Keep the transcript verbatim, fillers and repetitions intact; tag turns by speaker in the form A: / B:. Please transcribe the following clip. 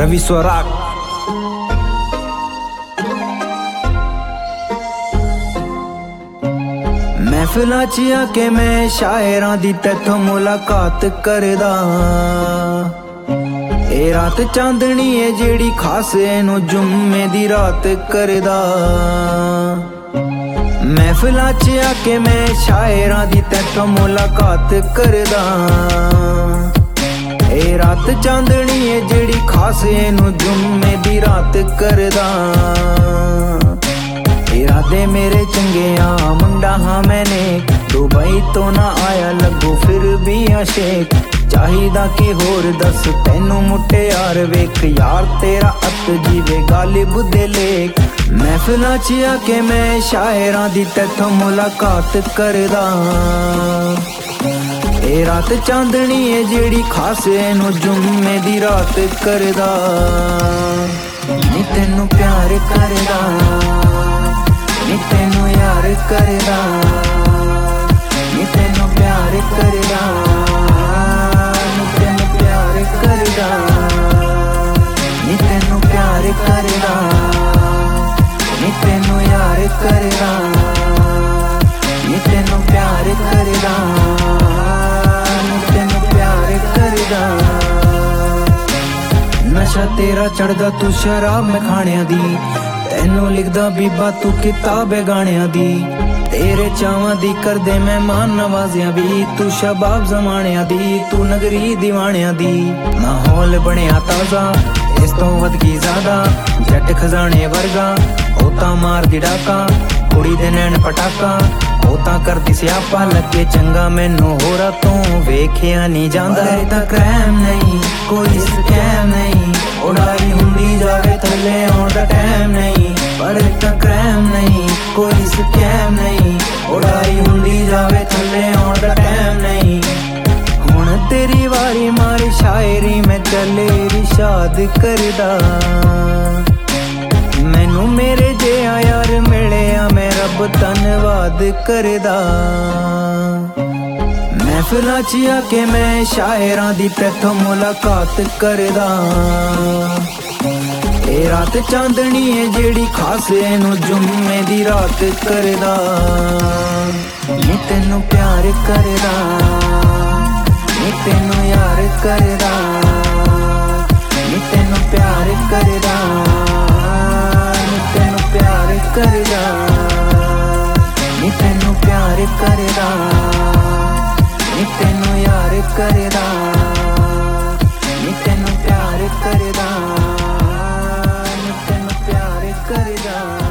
A: रवि स्वराग। महफिलां च आके मैं शायरां दी तैथों मुलाकात करदा। ए रात चांदनी है जेड़ी खास एनू जुम्मे दी रात करदा। महफिलां च आके मैं शायरां दी तैथों मुलाकात करदा। ए रात चांदनी है जेड़ी खास एनू जुम्मे दी रात करदा। इरादे मेरे चंगे आ मुंडा हाँ मैंने दुबई तो ना आया लगो फिर भी आशेक। चाहिदा कि होर दस तैनू मुट्टे यार वेख यार तेरा अत जीवे गालिब दे लेक। महफिलां च आके मैं शायरां दी तैथों मुलाकात करदा। ए रात चांदनी है जेड़ी खास एनू जुम्मे दी रात करदा। नी तैनू प्यार करदा नी तैनू यार करदा। नी तैनू प्यार करदा नी तैनू प्यार करदा। नी तैनू प्यार करदा नी तैनू यार करदा। नी तैनू प्यार करदा नी तैनू प्यार करदा। नशा तेरा चढ़दा तू शराब मैं खाणियां दी। तैनू लिखदा बीबा तू किताब है गाणियां दी। तेरे चावां दी करदे मेहमान नवाजियां भी। तू शबाब जमानियां दी तू नगरी दीवानियां दी। माहौल बनिया ताजा इस तो वध की ज्यादा। जट खजाने वर्गा ओ तां मार दी डाका। कुड़ी दे नैन पटाका ओ तां करदी स्यापा। लगे चंगा मैनू होरा तों वेखिया नहीं जांदा। पर तां क्रैम नहीं कोई स्कैम नहीं। उड़ाई हुंदी जावे थल्ले आउण दा टैम नहीं। पर तां क्रैम नहीं कोई स्कैम नहीं। उड़ाई हुंदी जावे थल्ले आउण दा टैम नहीं। हुण तेरी वारी मारी शायरी मैं चले इरशाद करदा। मैनू मेरे जिहा यार मिलिया मैं रब धन्नवाद करदा। महफिलां च आके मैं शायरां दी तैथों मुलाकात करदा। ए रात चांदनी है जेड़ी खास एनू जुम्मे दी रात करदा। नी तैनू प्यार करदा नी तैनू यार करदा। नी तैनू प्यार करदा नी तैनू प्यार करदा। नी तैनू प्यार करदा नी तैनू यार करदा। नी तैनू प्यार करदा नी तैनू प्यार करदा।